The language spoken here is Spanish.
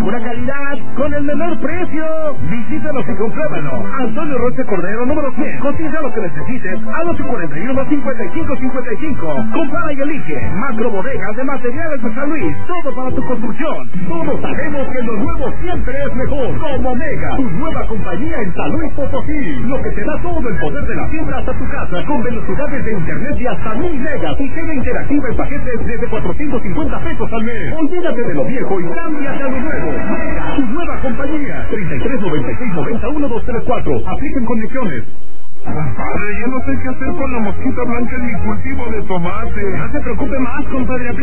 pura calidad con el menor precio. Visítanos y compruébalo. Antonio Rocha Cordero, número 100. Cotiza lo que necesites al 841-5555. Compara y elige. Macro Bodegas de Materiales de San Luis. Todo para tu construcción. Todos sabemos que lo nuevo siempre es mejor. Como Mega, tu nueva compañía en San Luis Potosí. Lo que te da todo el poder de la fibra hasta tu casa. Con velocidades de internet de hasta 1000 megas. Y TV interactiva en paquetes desde 450 pesos al mes. Olvídate de lo viejo y cámbiate a lo nuevo. Mega, tu nueva compañía. 3396-91234. Apliquen condiciones. Compadre, yo no sé qué hacer con la mosquita blanca en mi cultivo de tomate. No se preocupe más, compadre.